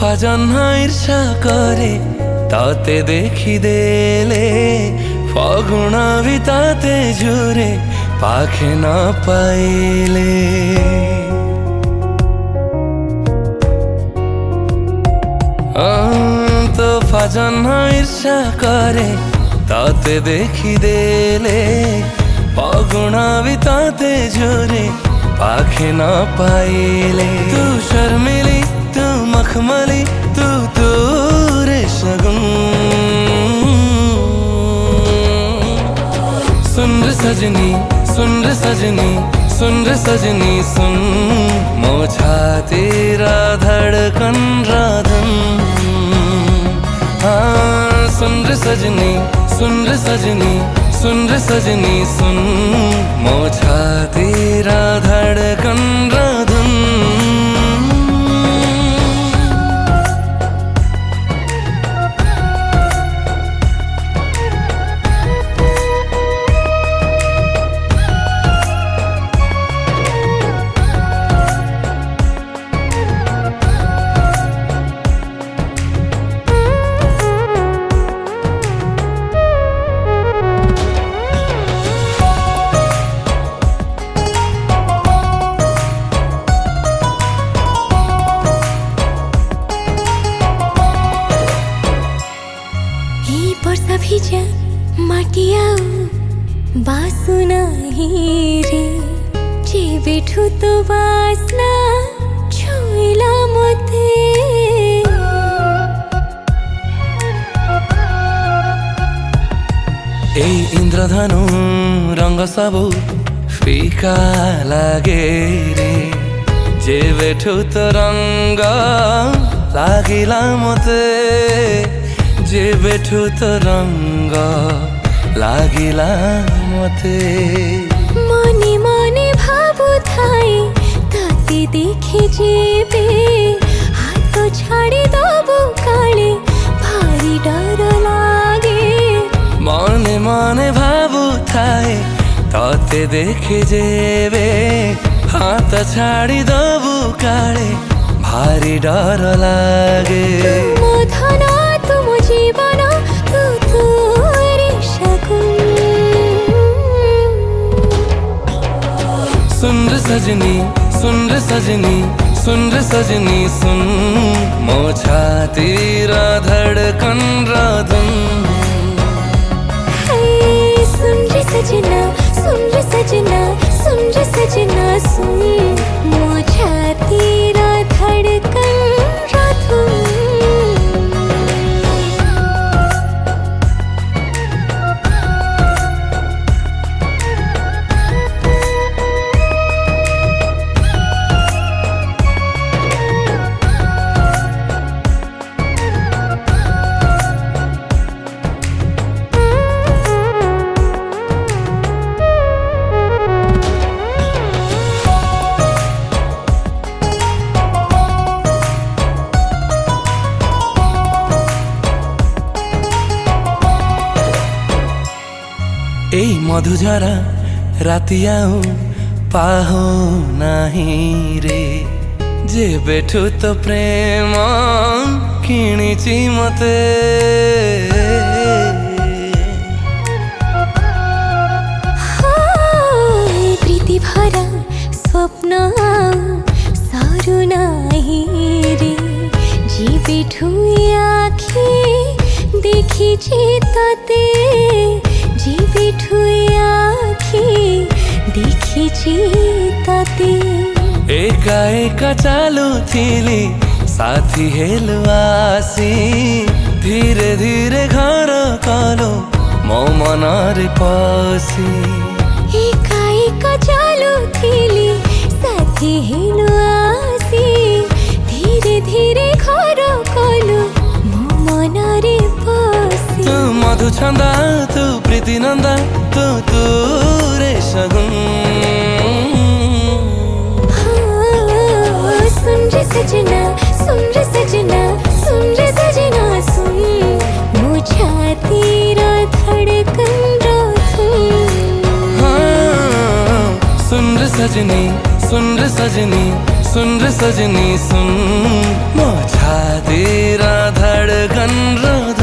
জহ্ন ঈর্ষা করে তাতে দেখি দেলে ফাগুন তাতে জুড়ে পাখে না পাইলে তোফা জহ্ন ঈর্ষা করে তাতে দেখি দেলে ফাগুন তাতে জুড়ে पाखे ना पाइले तू शर्मिली तू मखमली तू रे शगुन सुन रे सजनी सुन रे सजनी सुन रे सजनी सुन मोछा तेरा धड़कन राधन हाँ सुन रे सजनी सुन रे सजनी सुन रे सजनी सुन मोछा तेरा धड़कन राधन ভিজা মাটি আও বাসু নাহি রে যে বেঠু তো বাসনা ছুইলা মতে এই ইন্দ্রধনু রঙ সবু ফিকা লাগে রে যে বেঠু তো রঙ লাগিলা মতে जे बेठु तो रंग लागिला मते मने मने भाबु थाई ताते देखे जेबे हाथ छाड़ी दबु काले भारी डर लागे मने मने भाबु थाई ताते देखे जेबे हाथ छाड़ी दबु काले भारी डर लागे मोधना तुम जीवना तू रे शगुन सुन रे सजनी सुन रे सजनी सुन रे सजनी सुन मोछा तेरा धड़कन राधन सुन रे सजना सुन रे सजना सुन रे सजना सुन मोछा तेरा धड़कन राधन এই মধুঝরা রাতিয়াও পাহো নাহি রে যে বেঠু তো প্রেম কিଣିছি মতে প্রীতি ভরা স্বপ্ন সারু নাহি রে যে বেঠু আখি দেখিছি তাতে যে বেঠু আখি দেখিছি তাতে एका एका चालू थिली साथी हेलु आसी धीरे धीरे घर कलो मो मनरे पसी एका एका चालू थिली साथी हेलु आसी धीरे धीरे घर कलो मो मनरे पसी तू मधु छंदा तू प्रीति नंदा तू रे शगुन सुन रे सजना सुन रे सजना सुन रे सजना सुन मोछा तेरा धड़कन राधन हाँ सुन रे सजनी सुन रे सजनी सुन रे सजनी सुन, मौछा तेरा धड़कन रा